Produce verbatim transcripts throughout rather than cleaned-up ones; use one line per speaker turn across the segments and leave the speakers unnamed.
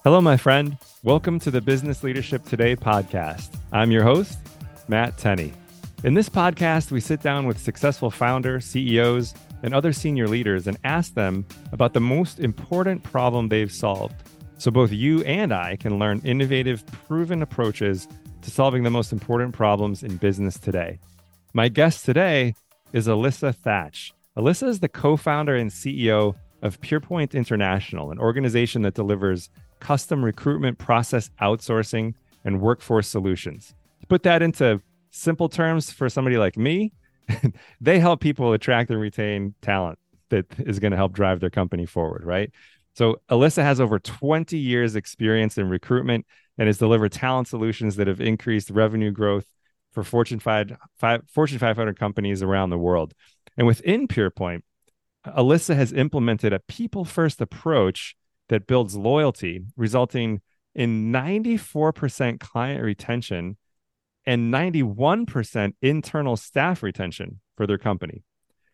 Hello, my friend. Welcome to the Business Leadership Today podcast. I'm your host, Matt Tenney. In this podcast, we sit down with successful founders, C E Os, and other senior leaders and ask them about the most important problem they've solved. So both you and I can learn innovative, proven approaches to solving the most important problems in business today. My guest today is Alyssa Thatch. Alyssa is the co-founder and C E O of PurePoint International, an organization that delivers custom recruitment process outsourcing and workforce solutions. To put that into simple terms for somebody like me, they help people attract and retain talent that is going to help drive their company forward, right? So Alyssa has over twenty years experience in recruitment and has delivered talent solutions that have increased revenue growth for Fortune five, five, Fortune five hundred companies around the world. And within PurePoint, Alyssa has implemented a people-first approach that builds loyalty, resulting in ninety-four percent client retention and ninety-one percent internal staff retention for their company.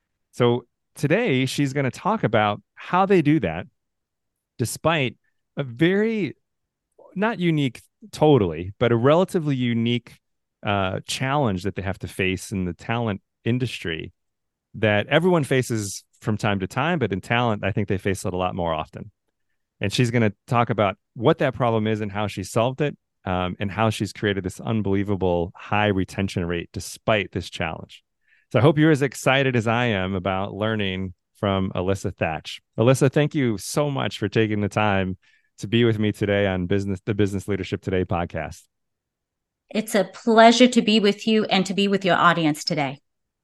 So today, she's going to talk about how they do that, despite a very, not unique totally, but a relatively unique uh, challenge that they have to face in the talent industry that everyone faces from time to time, but in talent, I think they face it a lot more often. And she's going to talk about what that problem is and how she solved it, um, and how she's created this unbelievable high retention rate despite this challenge. So I hope you're as excited as I am about learning from Alyssa Thatch. Alyssa, thank you so much for taking the time to be with me today on business, the Business Leadership Today podcast.
It's a pleasure to be with you and to be with your audience today.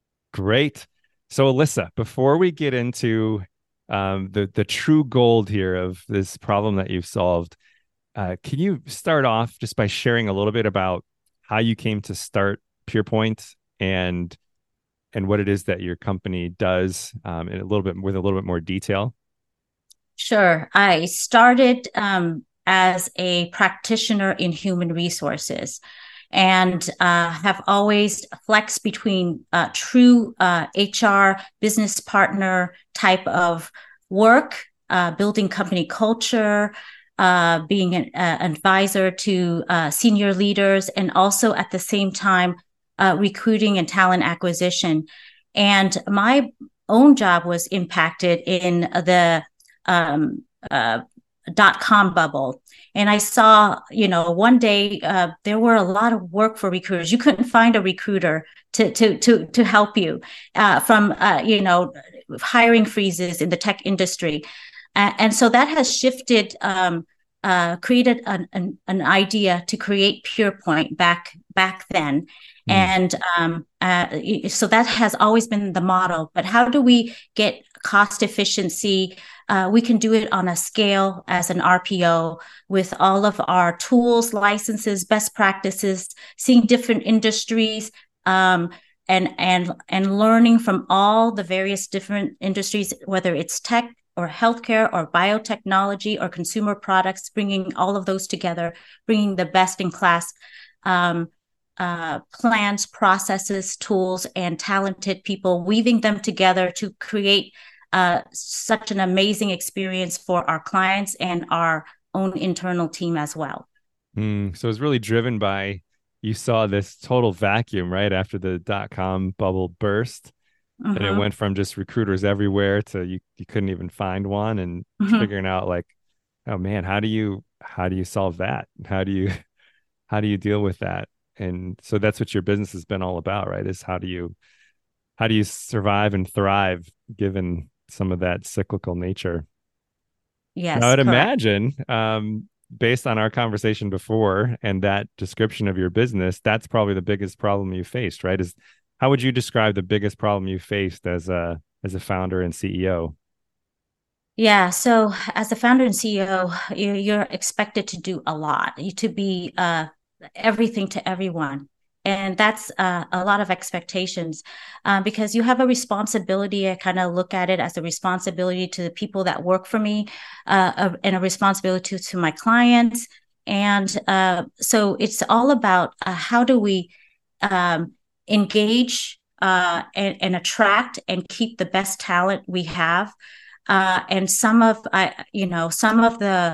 Great. So Alyssa, before we get into um, the, the true gold here of this problem that you've solved, uh, can you start off just by sharing a little bit about how you came to start PurePoint and and what it is that your company does, um, in a little bit with a little bit more detail?
Sure. I started um, as a practitioner in human resources and uh, have always flexed between uh, true uh, H R business partner type of work, uh, building company culture, uh, being an uh, advisor to uh, senior leaders, and also at the same time, uh, recruiting and talent acquisition. And my own job was impacted in the um, uh, dot com bubble. And I saw, you know, one day uh, there were a lot of work for recruiters. You couldn't find a recruiter to to to to help you uh, from, uh, you know, hiring freezes in the tech industry. Uh, and so that has shifted, um, uh, created an, an, an idea to create PurePoint back back then. Mm. And um, uh, so that has always been the model. But how do we get cost efficiency? Uh, we can do it on a scale as an R P O with all of our tools, licenses, best practices, seeing different industries, um, and and and learning from all the various different industries, whether it's tech or healthcare or biotechnology or consumer products, bringing all of those together, bringing the best in class um, uh, plans, processes, tools, and talented people, weaving them together to create Uh, such an amazing experience for our clients and our own internal team as well.
Mm, so it's really driven by, you saw this total vacuum right after the dot-com bubble burst. Mm-hmm. And it went from just recruiters everywhere to you, you couldn't even find one, and mm-hmm. figuring out like, oh man, how do you, how do you solve that? How do you, how do you deal with that? And so that's what your business has been all about, right? Is how do you, how do you survive and thrive given some of that cyclical nature?
Yes,
now, I would
correct.
imagine, um, based on our conversation before and that description of your business, that's probably the biggest problem you faced, right? Is how would you describe the biggest problem you faced as a as a founder and C E O?
Yeah, so as a founder and C E O, you're expected to do a lot, to be uh, everything to everyone. And that's uh, a lot of expectations uh, because you have a responsibility. I kind of look at it as a responsibility to the people that work for me uh, and a responsibility to, to my clients. And uh, so it's all about uh, how do we um, engage uh, and, and attract and keep the best talent we have. Uh, and some of, I, you know, some of the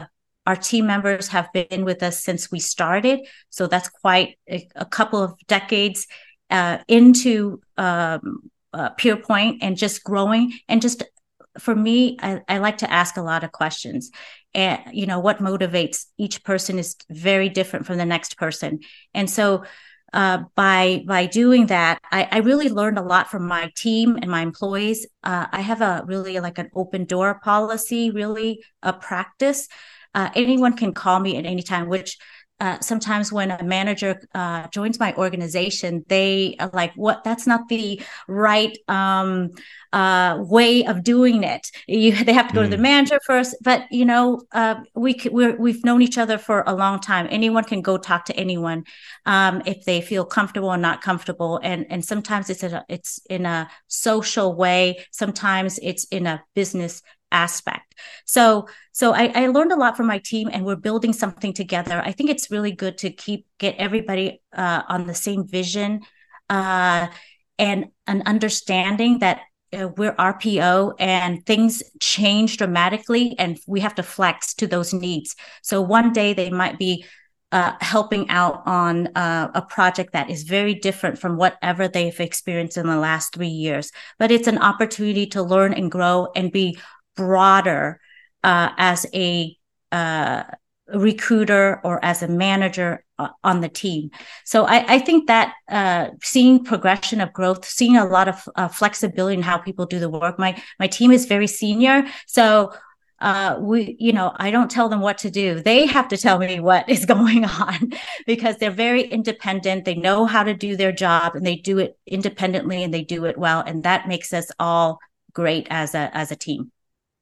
our team members have been with us since we started. So that's quite a, a couple of decades uh, into um, uh, PurePoint and just growing. And just for me, I, I like to ask a lot of questions. And, you know, what motivates each person is very different from the next person. And so uh, by by doing that, I, I really learned a lot from my team and my employees. Uh, I have a really like an open door policy, really a practice. Uh, anyone can call me at any time, which uh, sometimes when a manager uh, joins my organization, they are like, what, that's not the right um, uh, way of doing it. You, they have to go mm. to the manager first, but you know, uh, we we're, we've known each other for a long time. Anyone can go talk to anyone um, if they feel comfortable or not comfortable. And, and sometimes it's a, it's in a social way. Sometimes it's in a business aspect. So, so I, I learned a lot from my team, and we're building something together. I think it's really good to keep get everybody uh, on the same vision uh, and an understanding that uh, we're R P O and things change dramatically, and we have to flex to those needs. So one day they might be uh, helping out on uh, a project that is very different from whatever they've experienced in the last three years. But it's an opportunity to learn and grow and be broader uh, as a uh, recruiter or as a manager uh, on the team. So I, I think that uh, seeing progression of growth, seeing a lot of uh, flexibility in how people do the work. My my team is very senior, so uh, we, you know, I don't tell them what to do. They have to tell me what is going on because they're very independent. They know how to do their job, and they do it independently, and they do it well, and that makes us all great as a as a team.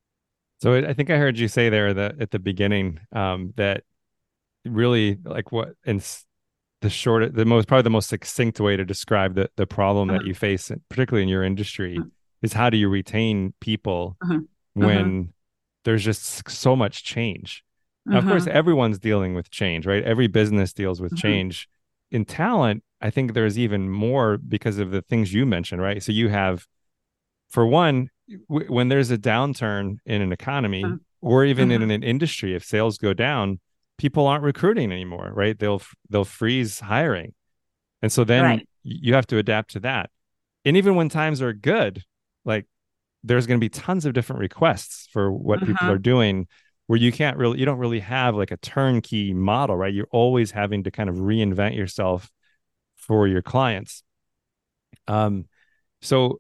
So I think I heard you say there that at the beginning um, that really like what in the short, the most probably the most succinct way to describe the the problem uh-huh. that you face, particularly in your industry, uh-huh. is how do you retain people uh-huh. when uh-huh. there's just so much change. Uh-huh. Now, of course, everyone's dealing with change, right? Every business deals with uh-huh. change. In talent, I think there's even more because of the things you mentioned, right? So you have, for one, w- when there's a downturn in an economy uh-huh. or even uh-huh. in an industry, if sales go down, people aren't recruiting anymore, right? They'll they'll freeze hiring. And so then right. you have to adapt to that. And even when times are good, like there's going to be tons of different requests for what uh-huh. people are doing where you can't really, you don't really have like a turnkey model, right? You're always having to kind of reinvent yourself for your clients. Um, so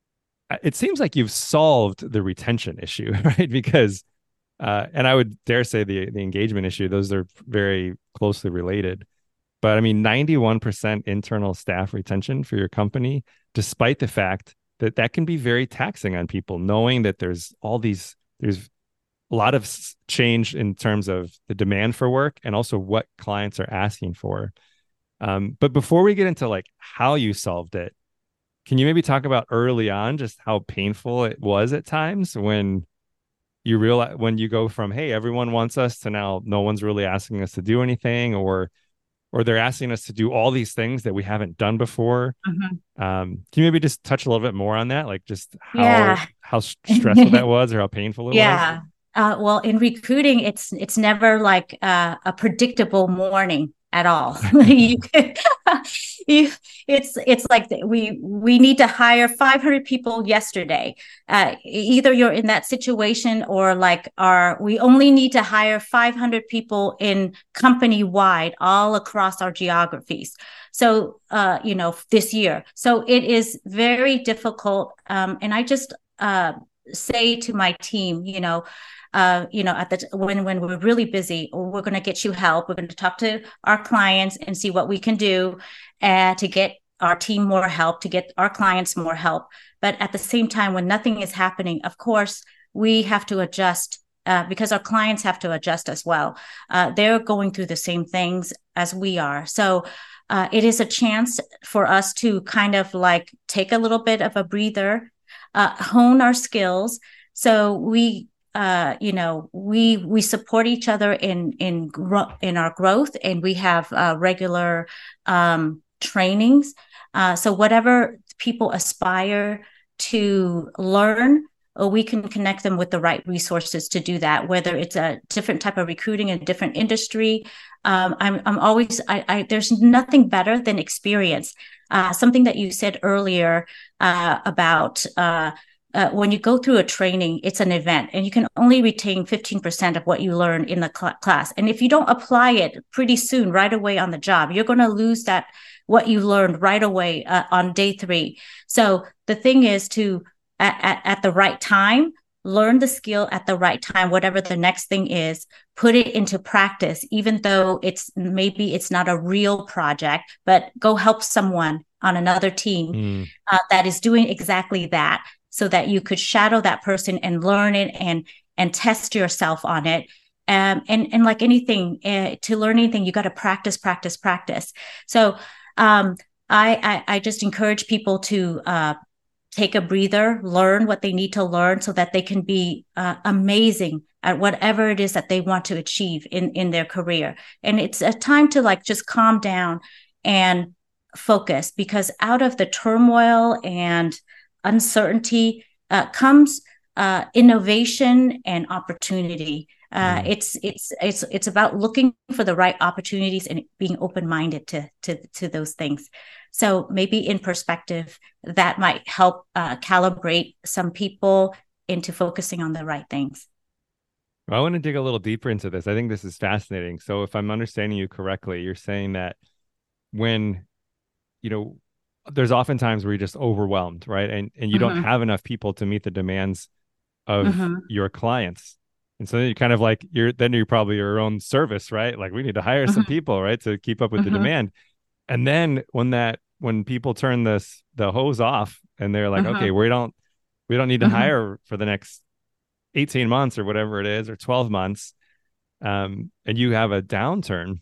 it seems like you've solved the retention issue, right? Because, uh, and I would dare say the the engagement issue; those are very closely related. But I mean, ninety-one percent internal staff retention for your company, despite the fact that that can be very taxing on people, knowing that there's all these, there's a lot of change in terms of the demand for work and also what clients are asking for. Um, but before we get into like how you solved it, can you maybe talk about early on just how painful it was at times when you realize, when you go from, hey, everyone wants us, to now no one's really asking us to do anything, or or they're asking us to do all these things that we haven't done before. Mm-hmm. Um, can you maybe just touch a little bit more on that? Like just how, yeah. how stressful that was or how painful it
yeah.
was?
Yeah. Uh, well, in recruiting, it's, it's never like uh, a predictable morning at all. you, you, it's it's like we we need to hire five hundred people yesterday. Uh, either you're in that situation, or like our we only need to hire five hundred people in company wide all across our geographies. So uh, you know, this year, so it is very difficult. Um, and I just uh, say to my team, you know. Uh, you know, at the when when we're really busy, we're going to get you help. We're going to talk to our clients and see what we can do uh, to get our team more help, to get our clients more help. But at the same time, when nothing is happening, of course, we have to adjust uh, because our clients have to adjust as well. Uh, they're going through the same things as we are. So uh, it is a chance for us to kind of like take a little bit of a breather, uh, hone our skills. So we Uh, you know, we we support each other in in gro- in our growth, and we have uh, regular um, trainings. Uh, so whatever people aspire to learn, or we can connect them with the right resources to do that, whether it's a different type of recruiting, a different industry. Um, I'm, I'm always, I, I, there's nothing better than experience. Uh, something that you said earlier uh, about uh, uh, when you go through a training, it's an event and you can only retain fifteen percent of what you learn in the cl- class. And if you don't apply it pretty soon, right away on the job, you're going to lose that, what you learned right away uh, on day three. So the thing is to, at, at, at the right time, learn the skill at the right time, whatever the next thing is, put it into practice, even though it's maybe it's not a real project, but go help someone on another team mm. uh, that is doing exactly that, so that you could shadow that person and learn it and and test yourself on it. Um, and, and like anything, uh, to learn anything, you got to practice, practice, practice. So um, I, I, I just encourage people to uh, take a breather, learn what they need to learn so that they can be uh, amazing at whatever it is that they want to achieve in, in their career. And it's a time to like just calm down and focus, because out of the turmoil and uncertainty uh, comes uh, innovation and opportunity. Uh, mm. It's it's it's it's about looking for the right opportunities and being open-minded to to to those things. So maybe in perspective, that might help uh, calibrate some people into focusing on the right things.
Well, I want to dig a little deeper into this. I think this is fascinating. So if I'm understanding you correctly, you're saying that when, you know, there's often times where you're just overwhelmed, right? And and you mm-hmm. don't have enough people to meet the demands of mm-hmm. your clients. And so you kind of like, you're then you're probably your own service, right? Like we need to hire mm-hmm. some people, right? To keep up with mm-hmm. the demand. And then when that, when people turn this, the hose off and they're like, mm-hmm. okay, we don't, we don't need to mm-hmm. hire for the next eighteen months or whatever it is, or twelve months. Um, and you have a downturn,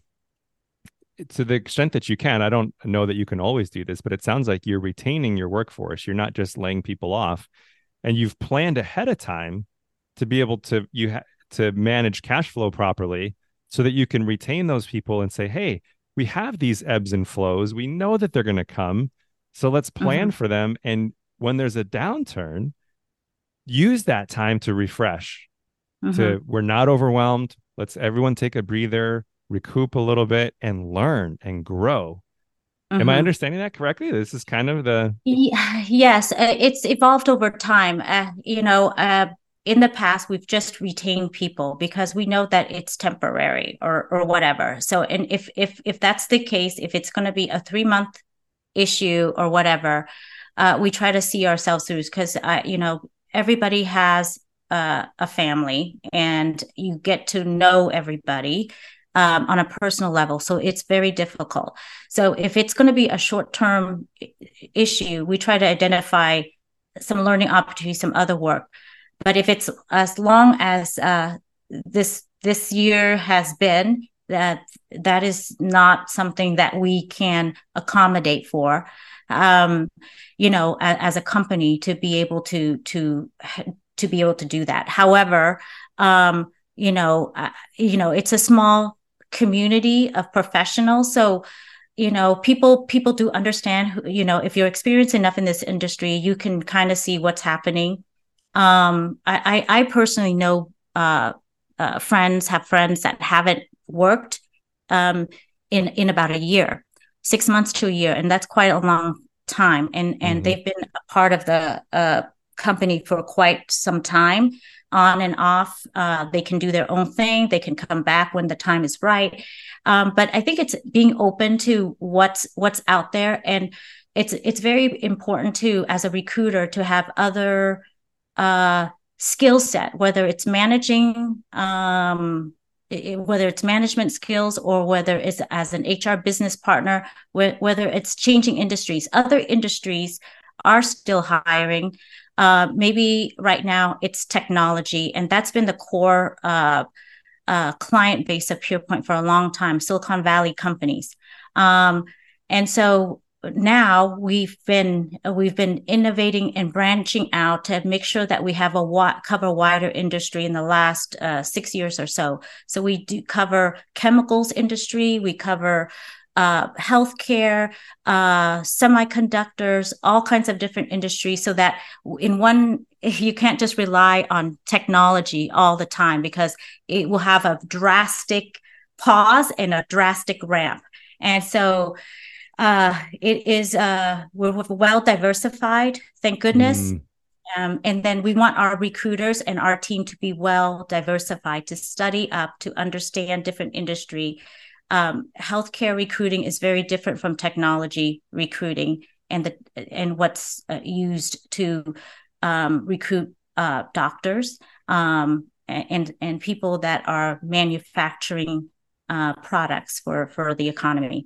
to the extent that you can. I don't know that you can always do this, but it sounds like you're retaining your workforce. You're not just laying people off, and you've planned ahead of time to be able to, you ha- to manage cash flow properly so that you can retain those people and say, hey, we have these ebbs and flows. We know that they're going to come. So let's plan mm-hmm. for them. And when there's a downturn, use that time to refresh, mm-hmm. to, we're not overwhelmed. Let's everyone take a breather, recoup a little bit, and learn and grow. Mm-hmm. Am I understanding that correctly? This is kind of the...
Yes, uh, it's evolved over time. Uh, you know, uh, in the past, we've just retained people because we know that it's temporary or or whatever. So, and if if if that's the case, if it's going to be a three month issue or whatever, uh, we try to see ourselves through, because uh, you know, everybody has uh, a family, and you get to know everybody um, on a personal level. So it's very difficult. So if it's going to be a short term issue, we try to identify some learning opportunities, some other work. But if it's as long as uh, this this year has been, that that is not something that we can accommodate for, um, you know, as, as a company, to be able to to to be able to do that. However, um, you know, uh, you know, it's a small community of professionals, so you know, people people do understand. You know, if you're experienced enough in this industry, you can kind of see what's happening. Um, I, I, I personally know uh, uh, friends have friends that haven't worked um, in in about a year, six months to a year, and that's quite a long time. And and mm-hmm. they've been a part of the uh, company for quite some time, on and off. Uh, they can do their own thing. They can come back when the time is right. Um, but I think it's being open to what's what's out there, and it's it's very important to, as a recruiter, to have other uh, skill set, whether it's managing, um, it, whether it's management skills, or whether it's as an H R business partner, wh- whether it's changing industries. Other industries are still hiring. Uh, maybe right now it's technology, and that's been the core uh, uh, client base of PurePoint for a long time, Silicon Valley companies. Um, and so now we've been we've been innovating and branching out to make sure that we have a wa- cover wider industry in the last uh, six years or so. So we do cover chemicals industry, we cover uh, healthcare, uh, semiconductors, all kinds of different industries, so that in one if you can't just rely on technology all the time, because it will have a drastic pause and a drastic ramp. And so uh, it is, uh, we're well diversified, thank goodness.
Mm.
Um, and then we want our recruiters and our team to be well diversified, to study up, to understand different industry. Um, healthcare recruiting is very different from technology recruiting, and the and what's uh, used to um, recruit uh, doctors um, and and people that are manufacturing uh, products for for the economy.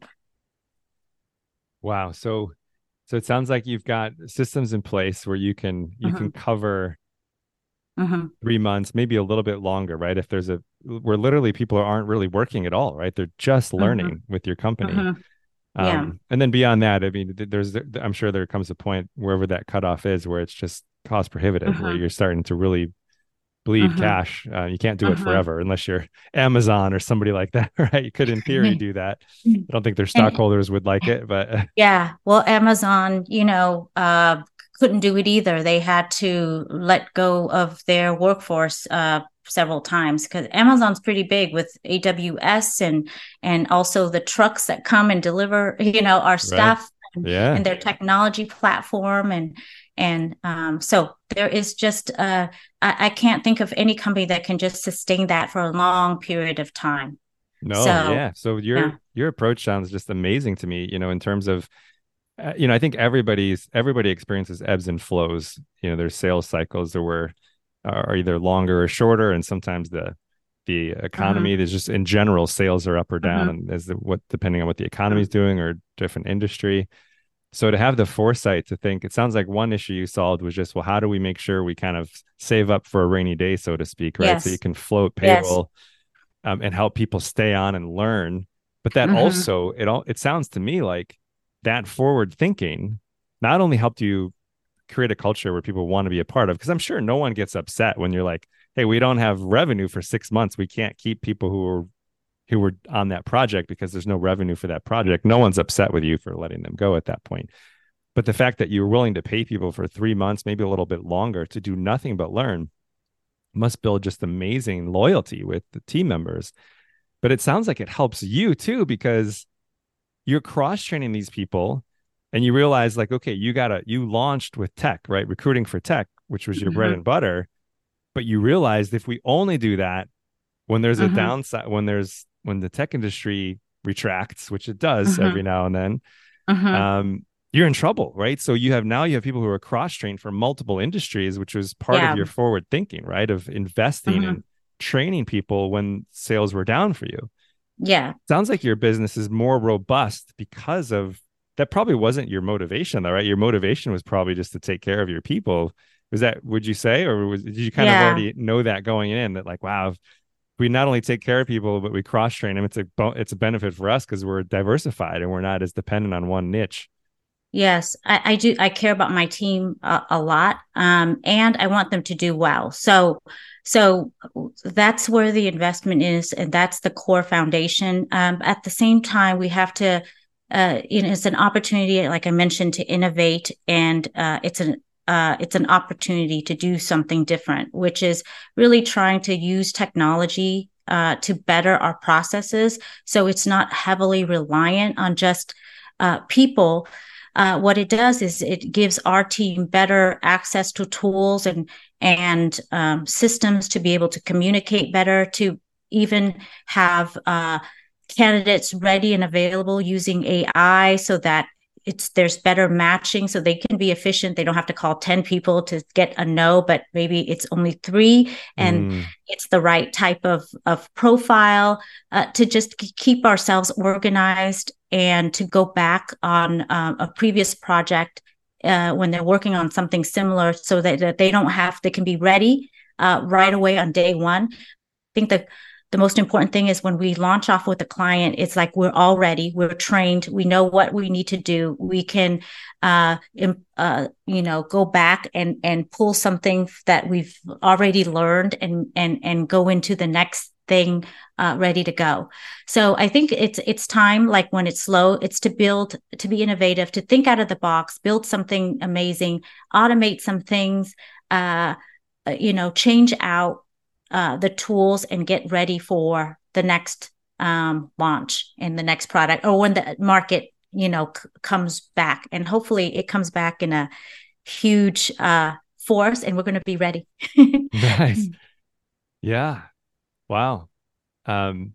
Wow. So so it sounds like you've got systems in place where you can you
Mm-hmm.
can cover
Mm-hmm.
three months, maybe a little bit longer, right? If there's a where literally people aren't really working at all, right? They're just
Mm-hmm.
learning with your company.
Mm-hmm. Yeah.
Um, and then beyond that, I mean, there's I'm sure there comes a point wherever that cutoff is where it's just cost prohibitive, where
Mm-hmm.
you're starting to really bleed
Mm-hmm.
cash. Uh, you can't do it
Mm-hmm.
forever unless you're Amazon or somebody like that, right? You could, in theory, do that. I don't think their
And
stockholders would like it, but
yeah, well, Amazon, you know, uh, couldn't do it either. They had to let go of their workforce uh, several times, because Amazon's pretty big with A W S and and also the trucks that come and deliver, you know, our
right.
stuff, and,
Yeah.
and their technology platform, and and um, so there is just uh, I, I can't think of any company that can just sustain that for a long period of time.
No,
So
yeah. So
yeah.
your your approach sounds just amazing to me, you know, in terms of uh, you know, I think everybody's everybody experiences ebbs and flows. You know, there's sales cycles that were are either longer or shorter, and sometimes the the
Mm-hmm.
economy, there's just in general sales are up or down,
Mm-hmm.
and as the what depending on what the economy is doing or different industry. So to have the foresight to think, it sounds like one issue you solved was just, well, how do we make sure we kind of save up for a rainy day, so to speak, right? So you
Yes.
can float
Yes.
payroll um, and help people stay on and learn. But that
Mm-hmm.
also, it all it sounds to me like that forward thinking not only helped you create a culture where people want to be a part of, because I'm sure no one gets upset when you're like, hey, we don't have revenue for six months. We can't keep people who are who were on that project because there's no revenue for that project. No one's upset with you for letting them go at that point. But the fact that you were willing to pay people for three months, maybe a little bit longer, to do nothing but learn must build just amazing loyalty with the team members. But it sounds like it helps you too, because you're cross training these people and you realize, like, okay, you gotta you launched with tech, right? Recruiting for tech, which was your bread
Mm-hmm.
and butter. But you realized if we only do that when there's a
Mm-hmm.
downside, when there's when the tech industry retracts, which it does every
Mm-hmm.
now and then,
Mm-hmm.
um, you're in trouble, right? So you have now you have people who are cross trained from multiple industries, which was part of
Yeah.
your forward thinking, right? Of investing
Mm-hmm.
and training people when sales were down for you.
Yeah.
Sounds like your business is more robust because of that. Probably wasn't your motivation, though, right? Your motivation was probably just to take care of your people. Was that, would you say, or was, did you kind of
Yeah.
already know that going in, that like, wow, if we not only take care of people, but we cross train them, it's a it's a benefit for us because we're diversified and we're not as dependent on one niche.
Yes. I, I do. I care about my team a, a lot. Um, and I want them to do well. So, so that's where the investment is. And that's the core foundation. Um, at the same time, we have to, uh, you know, it's an opportunity, like I mentioned, to innovate, and uh, it's an uh, it's an opportunity to do something different, which is really trying to use technology uh, to better our processes. So it's not heavily reliant on just uh, people. Uh, what it does is it gives our team better access to tools and and um, systems to be able to communicate better, to even have uh, candidates ready and available using A I, so that it's there's better matching, so they can be efficient. They don't have to call ten people to get a no, but maybe it's only three, and
Mm,
it's the right type of of profile, uh, to just keep ourselves organized, and to go back on um, a previous project uh, when they're working on something similar, so that, that they don't have they can be ready uh, right away on day one. I think the the most important thing is when we launch off with a client, it's like we're all ready, we're trained, we know what we need to do. We can, uh, uh, you know, go back and and pull something that we've already learned, and and and go into the next thing uh, ready to go. So I think it's it's time, like when it's slow, it's to build, to be innovative, to think out of the box, build something amazing, automate some things. uh, you know, change out uh, the tools and get ready for the next um, launch and the next product, or when the market, you know, c- comes back. And hopefully it comes back in a huge uh, force, and we're going to be ready.
Nice. Yeah. Wow. Um,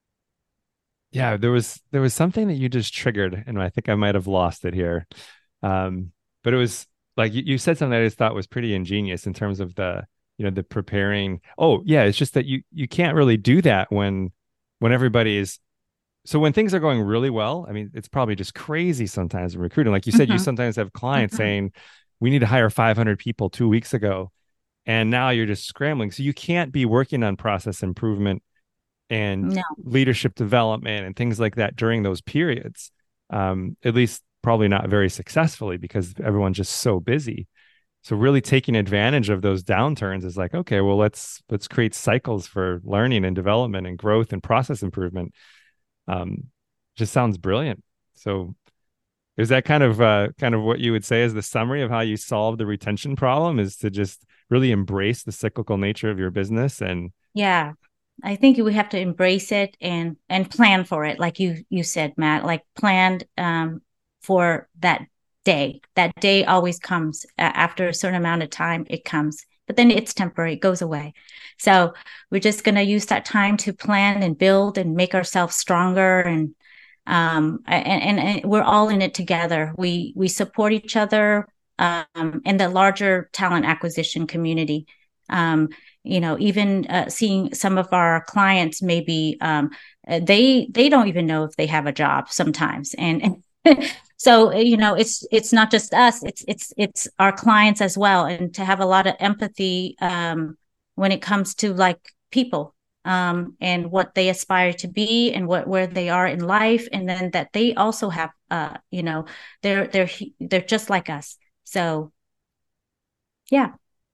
yeah, there was there was something that you just triggered, and I think I might have lost it here. Um, but it was like you, you said something that I just thought was pretty ingenious in terms of the, you know, the preparing. Oh, yeah, it's just that you you can't really do that when when everybody is so when things are going really well. I mean, it's probably just crazy sometimes in recruiting. Like you said, you
Mhm.
sometimes have clients
Mhm.
saying, we need to hire five hundred people two weeks ago, and now you're just scrambling. So you can't be working on process improvement and
No.
leadership development and things like that during those periods. Um, at least probably not very successfully because everyone's just so busy. So really taking advantage of those downturns is like, okay, well, let's let's create cycles for learning and development and growth and process improvement. Um, just sounds brilliant. So is that kind of uh, kind of what you would say is the summary of how you solve the retention problem, is to just really embrace the cyclical nature of your business? And
Yeah. I think we have to embrace it and and plan for it, like you you said, Matt. Like planned um, for that day. That day always comes A- after a certain amount of time. It comes, but then it's temporary. It goes away. So we're just gonna use that time to plan and build and make ourselves stronger. And um, and, and, and we're all in it together. We we support each other um, in the larger talent acquisition community. Um, you know, even uh, seeing some of our clients, maybe um, uh, they they don't even know if they have a job sometimes. And, and so you know, it's it's not just us, it's it's it's our clients as well. And to have a lot of empathy um, when it comes to like people um, and what they aspire to be and what where they are in life, and then that they also have uh, you know, they're they're they're just like us. So yeah.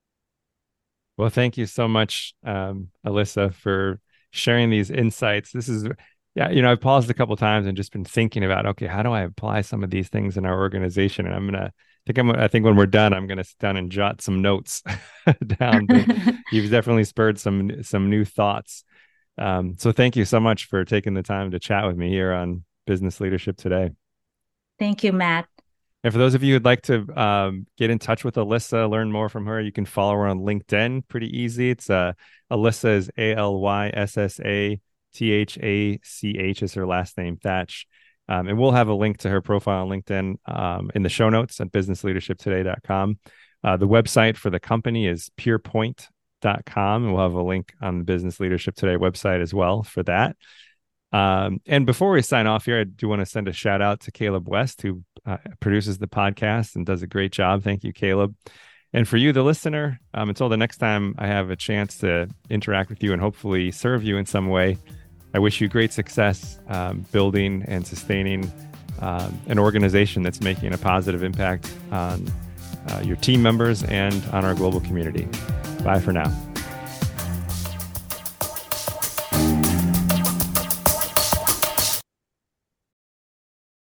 well, thank you so much, um, Alyssa, for sharing these insights. This is, yeah, you know, I've paused a couple times and just been thinking about, okay, how do I apply some of these things in our organization? And I'm gonna I think I'm I think when we're done, I'm gonna sit down and jot some notes down. That you've definitely spurred some some new thoughts. Um, so thank you so much for taking the time to chat with me here on Business Leadership Today.
Thank you, Matt.
And for those of you who'd like to um, get in touch with Alyssa, learn more from her, you can follow her on LinkedIn. Pretty easy. It's uh, Alyssa is A L Y S S A T H A C H is her last name, Thatch. Um, and we'll have a link to her profile on LinkedIn um, in the show notes at business leadership today dot com. Uh, the website for the company is peerpoint dot com, and we'll have a link on the Business Leadership Today website as well for that. Um, and before we sign off here, I do want to send a shout out to Caleb West, who uh, produces the podcast and does a great job. Thank you, Caleb. And for you, the listener, um, until the next time I have a chance to interact with you and hopefully serve you in some way, I wish you great success um, building and sustaining um, an organization that's making a positive impact on uh, your team members and on our global community. Bye for now.